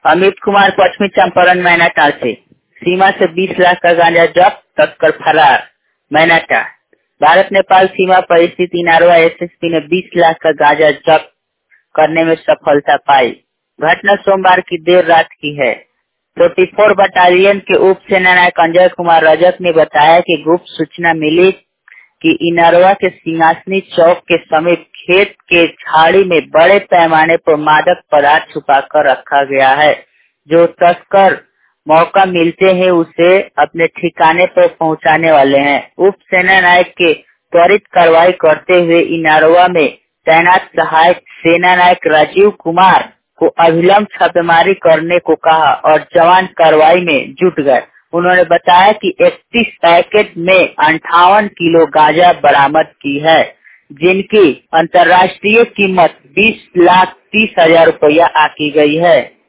अमित कुमार पश्चिमी चंपारण मैनाटांड से सीमा से 20 लाख का गांजा जब्त, तस्कर फरार। मैनाटांड भारत नेपाल सीमा पर स्थित इनारवा एसएसपी ने 20 लाख का गांजा जब्त करने में सफलता पाई। घटना सोमवार की देर रात की है। 44 बटालियन के उप सेनानायक अंजय कुमार रजक ने बताया कि गुप्त सूचना मिली कि इनारवा के सिंहासनी चौक के समीप खेत के झाड़ी में बड़े पैमाने पर मादक पदार्थ छुपा कर रखा गया है। जो तस्कर मौका मिलते हैं उसे अपने ठिकाने पर पहुंचाने वाले हैं। उप सेना नायक के त्वरित कार्रवाई करते हुए इनारवा में तैनात सहायक सेना नायक राजीव कुमार को अविलंब छापेमारी करने को कहा और जवान कार्रवाई में जुट गए। उन्होंने बताया कि 31 पैकेट में 58 किलो गांजा बरामद की है, जिनकी अंतर्राष्ट्रीय कीमत 20,30,000 रुपया आकी गई है।